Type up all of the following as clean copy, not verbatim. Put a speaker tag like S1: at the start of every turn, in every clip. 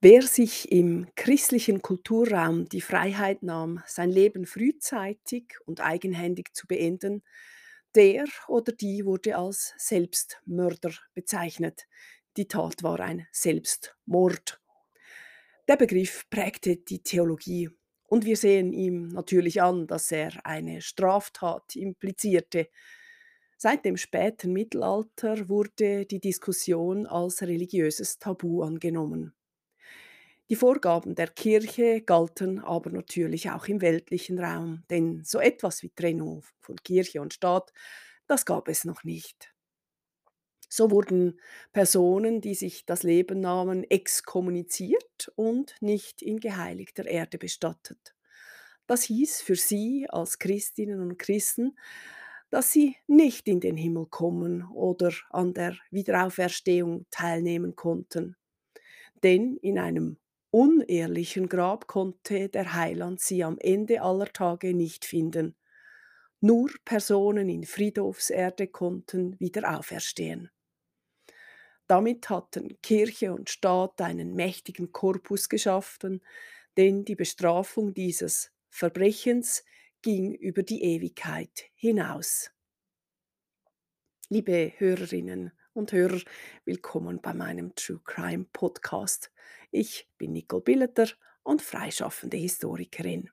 S1: Wer sich im christlichen Kulturraum die Freiheit nahm, sein Leben frühzeitig und eigenhändig zu beenden, der oder die wurde als Selbstmörder bezeichnet. Die Tat war ein Selbstmord. Der Begriff prägte die Theologie und wir sehen ihm natürlich an, dass er eine Straftat implizierte. Seit dem späten Mittelalter wurde die Diskussion als religiöses Tabu angenommen. Die Vorgaben der Kirche galten aber natürlich auch im weltlichen Raum, denn so etwas wie Trennung von Kirche und Staat, das gab es noch nicht. So wurden Personen, die sich das Leben nahmen, exkommuniziert und nicht in geheiligter Erde bestattet. Das hieß für sie als Christinnen und Christen, dass sie nicht in den Himmel kommen oder an der Wiederauferstehung teilnehmen konnten. Denn in einem unehrlichen Grab konnte der Heiland sie am Ende aller Tage nicht finden. Nur Personen in Friedhofserde konnten wieder auferstehen. Damit hatten Kirche und Staat einen mächtigen Korpus geschaffen, denn die Bestrafung dieses Verbrechens ging über die Ewigkeit hinaus. Liebe Hörerinnen und Hörer, willkommen bei meinem True Crime Podcast. Ich bin Nicole Billeter und freischaffende Historikerin.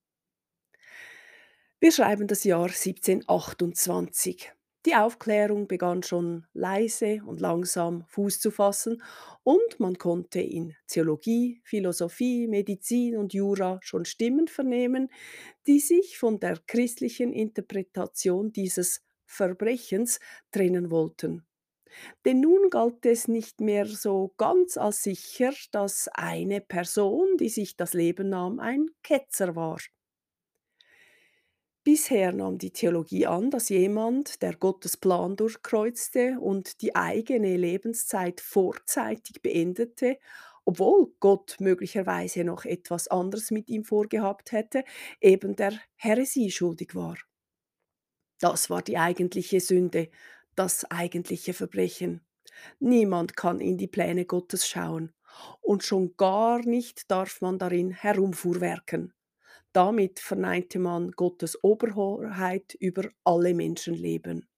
S1: Wir schreiben das Jahr 1728. Die Aufklärung begann schon leise und langsam Fuß zu fassen und man konnte in Theologie, Philosophie, Medizin und Jura schon Stimmen vernehmen, die sich von der christlichen Interpretation dieses Verbrechens trennen wollten. Denn nun galt es nicht mehr so ganz als sicher, dass eine Person, die sich das Leben nahm, ein Ketzer war. Bisher nahm die Theologie an, dass jemand, der Gottes Plan durchkreuzte und die eigene Lebenszeit vorzeitig beendete, obwohl Gott möglicherweise noch etwas anderes mit ihm vorgehabt hätte, eben der Häresie schuldig war. Das war die eigentliche Sünde, das eigentliche Verbrechen. Niemand kann in die Pläne Gottes schauen und schon gar nicht darf man darin herumfuhrwerken. Damit verneinte man Gottes Oberhoheit über alle Menschenleben.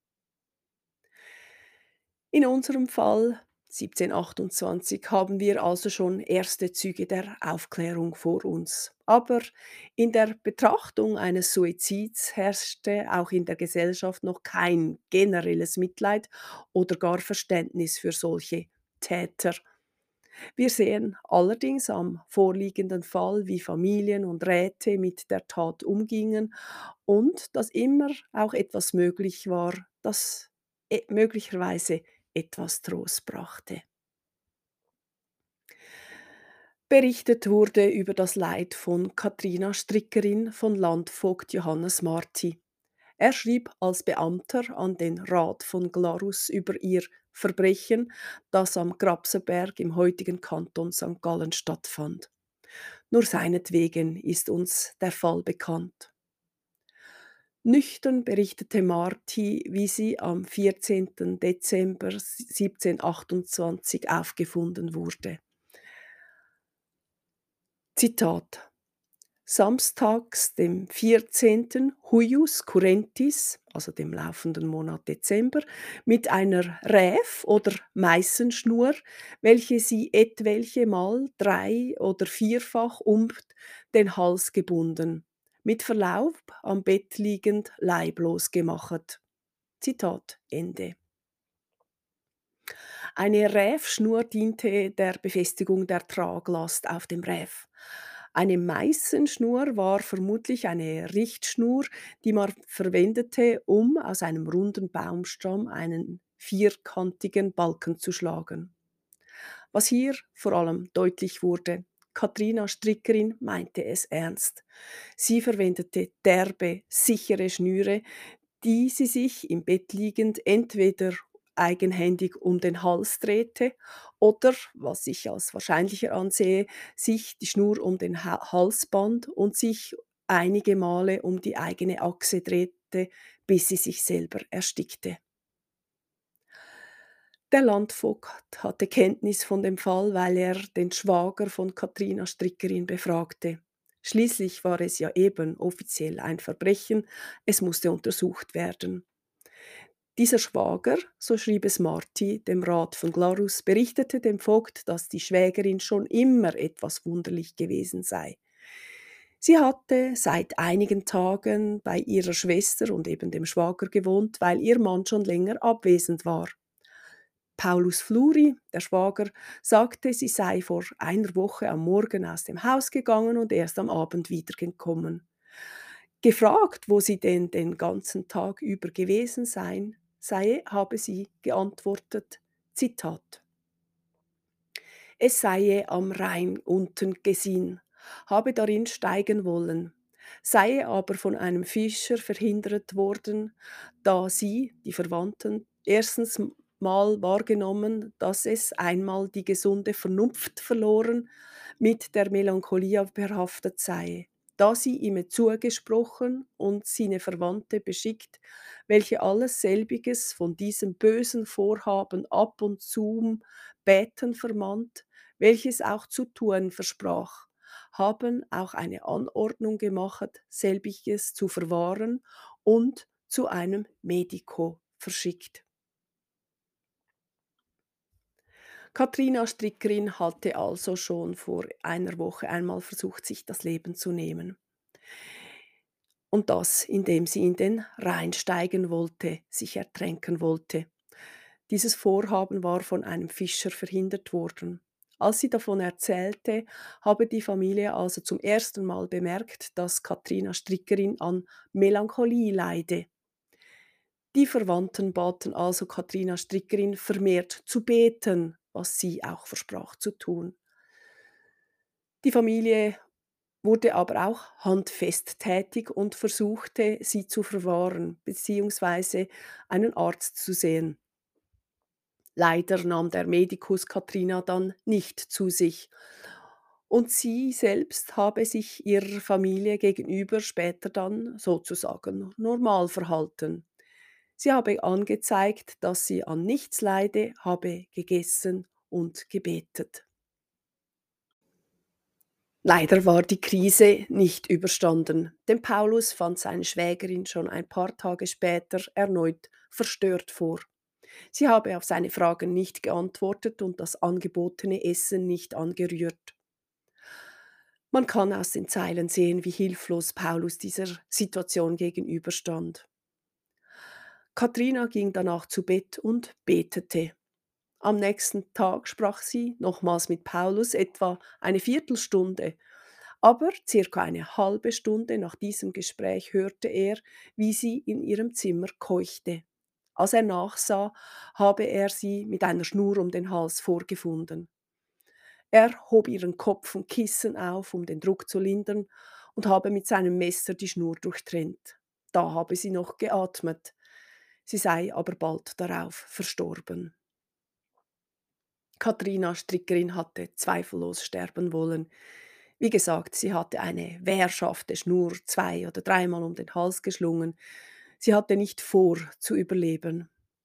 S1: In unserem Fall 1728 haben wir also schon erste Züge der Aufklärung vor uns. Aber in der Betrachtung eines Suizids herrschte auch in der Gesellschaft noch kein generelles Mitleid oder gar Verständnis für solche Täter. Wir sehen allerdings am vorliegenden Fall, wie Familien und Räte mit der Tat umgingen und dass immer auch etwas möglich war, das möglicherweise etwas Trost brachte. Berichtet wurde über das Leid von Katrina Strickerin von Landvogt Johannes Marti. Er schrieb als Beamter an den Rat von Glarus über ihr Verbrechen, das am Grabserberg im heutigen Kanton St. Gallen stattfand. Nur seinetwegen ist uns der Fall bekannt. Nüchtern berichtete Marti, wie sie am 14. Dezember 1728 aufgefunden wurde. Zitat: Samstags, dem 14. Huius Currentis, also dem laufenden Monat Dezember, mit einer Räf- oder Meißenschnur, welche sie etwelche Mal drei- oder vierfach um den Hals gebunden, mit Verlaub am Bett liegend leiblos gemachet. Zitat Ende. Eine Räfschnur diente der Befestigung der Traglast auf dem Räf. Eine Meißenschnur war vermutlich eine Richtschnur, die man verwendete, um aus einem runden Baumstamm einen vierkantigen Balken zu schlagen. Was hier vor allem deutlich wurde: Katrina Strickerin meinte es ernst. Sie verwendete derbe, sichere Schnüre, die sie sich im Bett liegend entweder eigenhändig um den Hals drehte oder, was ich als wahrscheinlicher ansehe, sich die Schnur um den Hals band und sich einige Male um die eigene Achse drehte, bis sie sich selber erstickte. Der Landvogt hatte Kenntnis von dem Fall, weil er den Schwager von Katrina Strickerin befragte. Schließlich war es ja eben offiziell ein Verbrechen, es musste untersucht werden. Dieser Schwager, so schrieb es Marti, dem Rat von Glarus, berichtete dem Vogt, dass die Schwägerin schon immer etwas wunderlich gewesen sei. Sie hatte seit einigen Tagen bei ihrer Schwester und eben dem Schwager gewohnt, weil ihr Mann schon länger abwesend war. Paulus Fluri, der Schwager, sagte, sie sei vor einer Woche am Morgen aus dem Haus gegangen und erst am Abend wiedergekommen. Gefragt, wo sie denn den ganzen Tag über gewesen sei, habe sie geantwortet, Zitat: Es sei am Rhein unten gesinn, habe darin steigen wollen, sei aber von einem Fischer verhindert worden, da sie, die Verwandten, erstens mal wahrgenommen, dass es einmal die gesunde Vernunft verloren, mit der Melancholia behaftet sei, da sie ihm zugesprochen und seine Verwandte beschickt, welche alles selbiges von diesem bösen Vorhaben ab und zu bäten vermannt, welches auch zu tun versprach, haben auch eine Anordnung gemacht, selbiges zu verwahren und zu einem Medico verschickt. Katrina Strickerin hatte also schon vor einer Woche einmal versucht, sich das Leben zu nehmen. Und das, indem sie in den Rhein steigen wollte, sich ertränken wollte. Dieses Vorhaben war von einem Fischer verhindert worden. Als sie davon erzählte, habe die Familie also zum ersten Mal bemerkt, dass Katrina Strickerin an Melancholie leide. Die Verwandten baten also Katrina Strickerin vermehrt zu beten, was sie auch versprach zu tun. Die Familie wurde aber auch handfest tätig und versuchte, sie zu verwahren bzw. einen Arzt zu sehen. Leider nahm der Medikus Katrina dann nicht zu sich und sie selbst habe sich ihrer Familie gegenüber später dann sozusagen normal verhalten. Sie habe angezeigt, dass sie an nichts leide, habe gegessen und gebetet. Leider war die Krise nicht überstanden, denn Paulus fand seine Schwägerin schon ein paar Tage später erneut verstört vor. Sie habe auf seine Fragen nicht geantwortet und das angebotene Essen nicht angerührt. Man kann aus den Zeilen sehen, wie hilflos Paulus dieser Situation gegenüberstand. Katrina ging danach zu Bett und betete. Am nächsten Tag sprach sie nochmals mit Paulus, etwa eine Viertelstunde. Aber circa eine halbe Stunde nach diesem Gespräch hörte er, wie sie in ihrem Zimmer keuchte. Als er nachsah, habe er sie mit einer Schnur um den Hals vorgefunden. Er hob ihren Kopf und Kissen auf, um den Druck zu lindern, und habe mit seinem Messer die Schnur durchtrennt. Da habe sie noch geatmet. Sie sei aber bald darauf verstorben. Katrina Strickerin hatte zweifellos sterben wollen. Wie gesagt, sie hatte eine wehrschafte Schnur zwei- oder dreimal um den Hals geschlungen. Sie hatte nicht vor, zu überleben.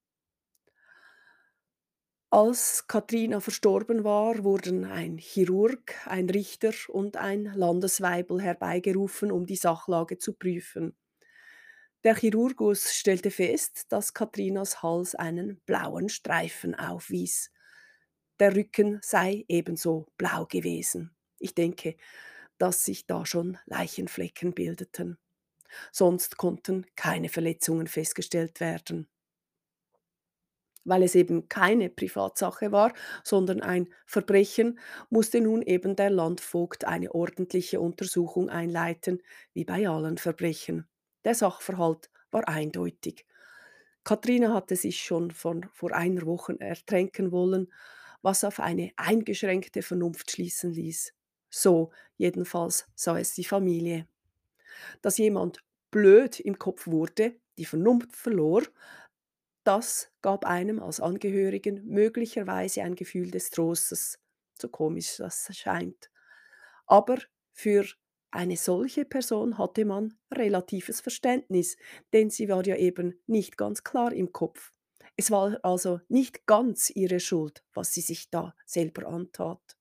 S1: Als Katrina verstorben war, wurden ein Chirurg, ein Richter und ein Landesweibel herbeigerufen, um die Sachlage zu prüfen. Der Chirurgus stellte fest, dass Katrinas Hals einen blauen Streifen aufwies. Der Rücken sei ebenso blau gewesen. Ich denke, dass sich da schon Leichenflecken bildeten. Sonst konnten keine Verletzungen festgestellt werden. Weil es eben keine Privatsache war, sondern ein Verbrechen, musste nun eben der Landvogt eine ordentliche Untersuchung einleiten, wie bei allen Verbrechen. Der Sachverhalt war eindeutig. Katrina hatte sich schon von vor einer Woche ertränken wollen, was auf eine eingeschränkte Vernunft schließen ließ. So jedenfalls sah es die Familie. Dass jemand blöd im Kopf wurde, die Vernunft verlor, das gab einem als Angehörigen möglicherweise ein Gefühl des Trostes, so komisch das scheint. Aber für eine solche Person hatte man relatives Verständnis, denn sie war ja eben nicht ganz klar im Kopf. Es war also nicht ganz ihre Schuld, was sie sich da selber antat.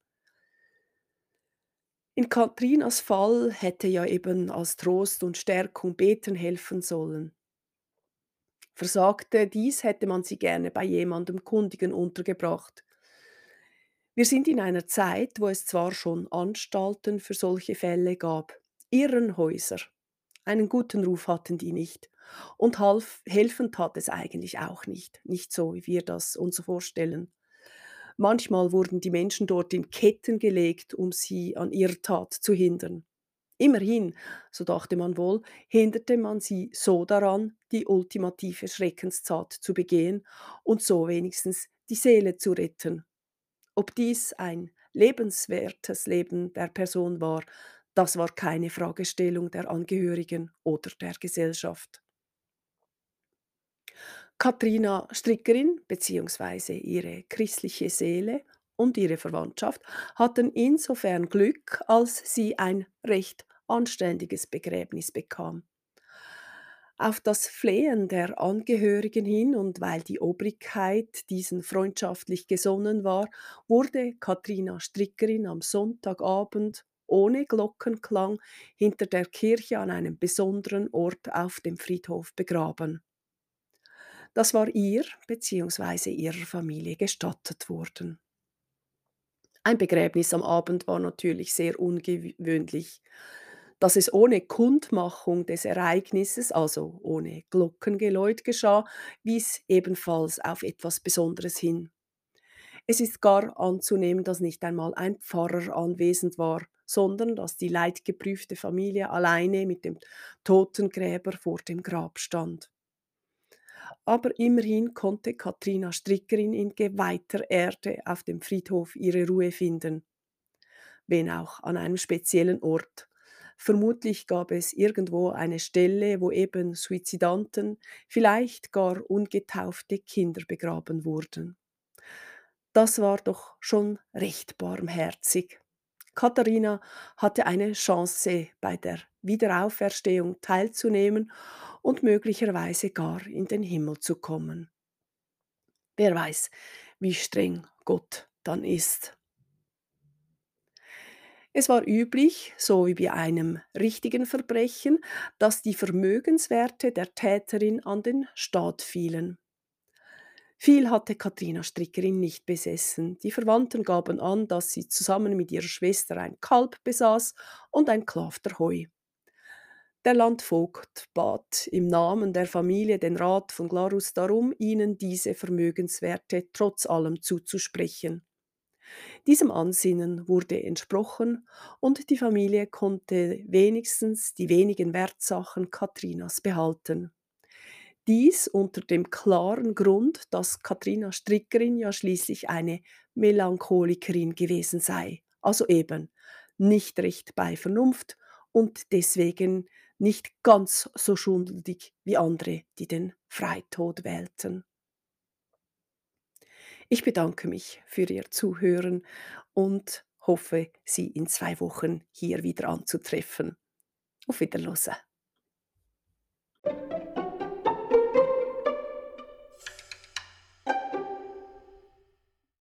S1: In Katrinas Fall hätte ja eben als Trost und Stärkung Beten helfen sollen. Versagte dies, hätte man sie gerne bei jemandem Kundigen untergebracht. Wir sind in einer Zeit, wo es zwar schon Anstalten für solche Fälle gab, Irrenhäuser. Einen guten Ruf hatten die nicht. Und helfen tat es eigentlich auch nicht. Nicht so, wie wir das uns vorstellen. Manchmal wurden die Menschen dort in Ketten gelegt, um sie an ihrer Tat zu hindern. Immerhin, so dachte man wohl, hinderte man sie so daran, die ultimative Schreckenstat zu begehen und so wenigstens die Seele zu retten. Ob dies ein lebenswertes Leben der Person war, das war keine Fragestellung der Angehörigen oder der Gesellschaft. Katrina Strickerin bzw. ihre christliche Seele und ihre Verwandtschaft hatten insofern Glück, als sie ein recht anständiges Begräbnis bekam. Auf das Flehen der Angehörigen hin und weil die Obrigkeit diesen freundschaftlich gesonnen war, wurde Katrina Strickerin am Sonntagabend ohne Glockenklang hinter der Kirche an einem besonderen Ort auf dem Friedhof begraben. Das war ihr bzw. ihrer Familie gestattet worden. Ein Begräbnis am Abend war natürlich sehr ungewöhnlich. Dass es ohne Kundmachung des Ereignisses, also ohne Glockengeläut geschah, wies ebenfalls auf etwas Besonderes hin. Es ist gar anzunehmen, dass nicht einmal ein Pfarrer anwesend war, sondern dass die leidgeprüfte Familie alleine mit dem Totengräber vor dem Grab stand. Aber immerhin konnte Katrina Strickerin in geweihter Erde auf dem Friedhof ihre Ruhe finden, wenn auch an einem speziellen Ort. Vermutlich gab es irgendwo eine Stelle, wo eben Suizidanten, vielleicht gar ungetaufte Kinder begraben wurden. Das war doch schon recht barmherzig. Katharina hatte eine Chance, bei der Wiederauferstehung teilzunehmen und möglicherweise gar in den Himmel zu kommen. Wer weiß, wie streng Gott dann ist. Es war üblich, so wie bei einem richtigen Verbrechen, dass die Vermögenswerte der Täterin an den Staat fielen. Viel hatte Katrina Strickerin nicht besessen. Die Verwandten gaben an, dass sie zusammen mit ihrer Schwester ein Kalb besaß und ein Klafter Heu. Der Landvogt bat im Namen der Familie den Rat von Glarus darum, ihnen diese Vermögenswerte trotz allem zuzusprechen. Diesem Ansinnen wurde entsprochen und die Familie konnte wenigstens die wenigen Wertsachen Katrinas behalten. Dies unter dem klaren Grund, dass Katrina Strickerin ja schließlich eine Melancholikerin gewesen sei, also eben nicht recht bei Vernunft und deswegen nicht ganz so schuldig wie andere, die den Freitod wählten. Ich bedanke mich für Ihr Zuhören und hoffe, Sie in 2 Wochen hier wieder anzutreffen. Auf Wiederhören.